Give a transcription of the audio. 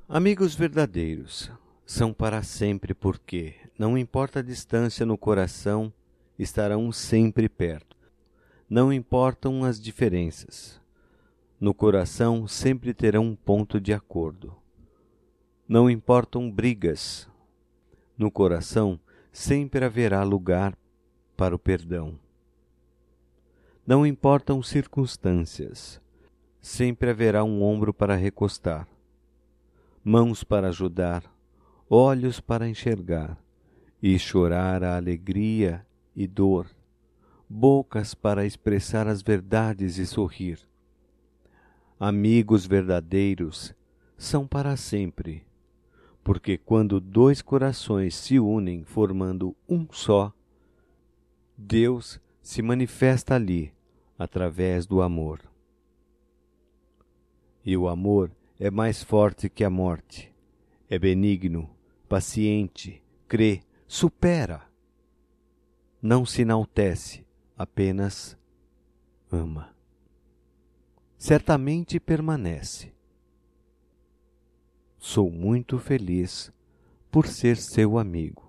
Amigos verdadeiros são para sempre porque, não importa a distância no coração, estarão sempre perto. Não importam as diferenças. No coração sempre terão um ponto de acordo. Não importam brigas. No coração sempre haverá lugar para o perdão. Não importam circunstâncias. Sempre haverá um ombro para recostar, mãos para ajudar, olhos para enxergar e chorar a alegria e dor, bocas para expressar as verdades e sorrir. Amigos verdadeiros são para sempre, porque quando dois corações se unem formando um só, Deus se manifesta ali através do amor. E o amor é mais forte que a morte, é benigno, paciente, crê, supera. Não se enaltece, apenas ama. Certamente permanece. Sou muito feliz por ser seu amigo.